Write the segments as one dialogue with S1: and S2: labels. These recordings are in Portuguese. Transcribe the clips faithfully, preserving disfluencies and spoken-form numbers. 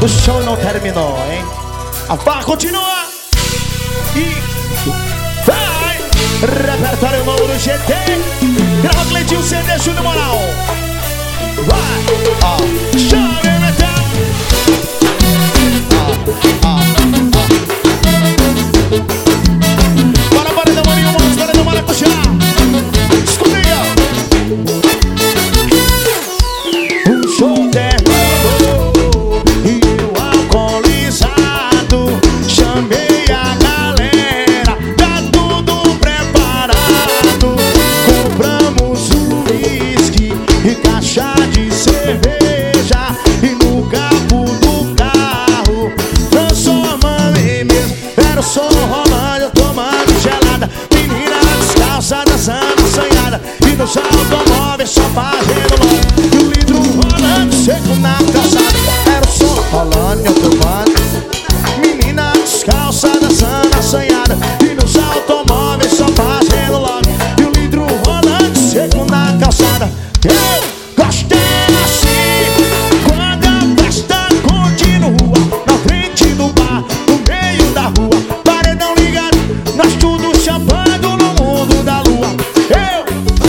S1: O show não terminou, hein? A barra continua. E vai. Repertório novo do G T. Grava Cleitinho, C D, Júnior Moral. Vai. Ó, chame metal. Ó, ó, ó. Bora, bora, dá maninho, mano. Bora, dá maracujá. Escutinha. O show terminou e eu alcoolizado chamei a galera, tá tudo preparado. Compramos um uísque e caixa de cerveja e no capô do carro transformando em mesmo. Era o som rolando, tomando gelada, menina descalça dançando assanhada e nos automóveis só fazendo logo. E o litro rolando seco na calçada. Era o som rolando, eu tomando, menina descalça dançando assanhada e nos automóveis só fazendo logo. E o litro rolando seco na calçada. Eu gostei assim, quando a festa continua na frente do bar, no meio da rua, paredão ligado, nós tudo chapando no mundo da lua. Eu,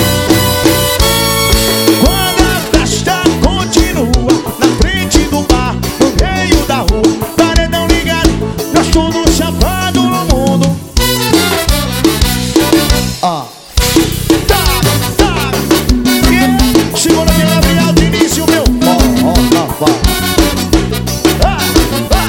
S1: quando a festa continua na frente do bar, no meio da rua, paredão ligado, nós tudo chapando no mundo. Ah. Tá, tá. Yeah. Segura aqui, Gabriel de início, meu. Ó, ó, ó, ó. Ah, ah.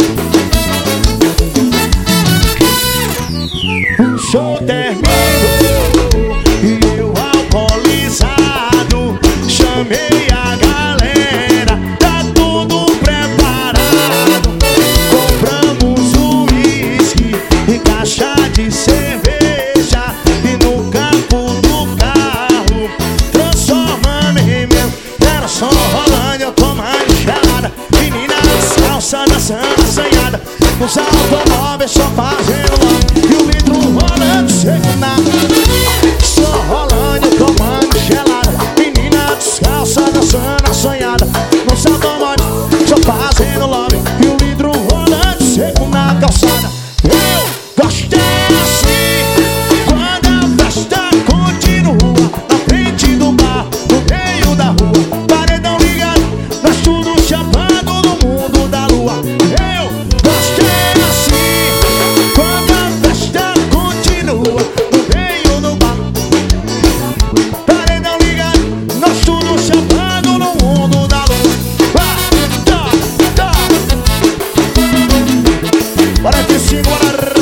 S1: O show terminou e eu alcoolizado chamei a galera, tá tudo preparado. Compramos um uísque e caixa de cerveja e no capô do carro transformando em meu. Era só rolando, eu tomando gelada, menina descalça dançando assanhada, nos automóveis só fazendo logo. E o litro rolando seco na, só rolando, eu tomando gelada, menina descalça dançando assanhada, nos automóveis só fazendo logo. E o litro rolando seco na calçada. Eu gostei assim, quando a festa continua na frente do bar, no meio da rua, paredão ligado, nós tudo chapando no mundo da lua. Eu gostei assim, quando a festa continua no meio do bar, paredão ligado, nós tudo chapando no mundo da lua. Vai, tá, tá. Bora que sim, bora.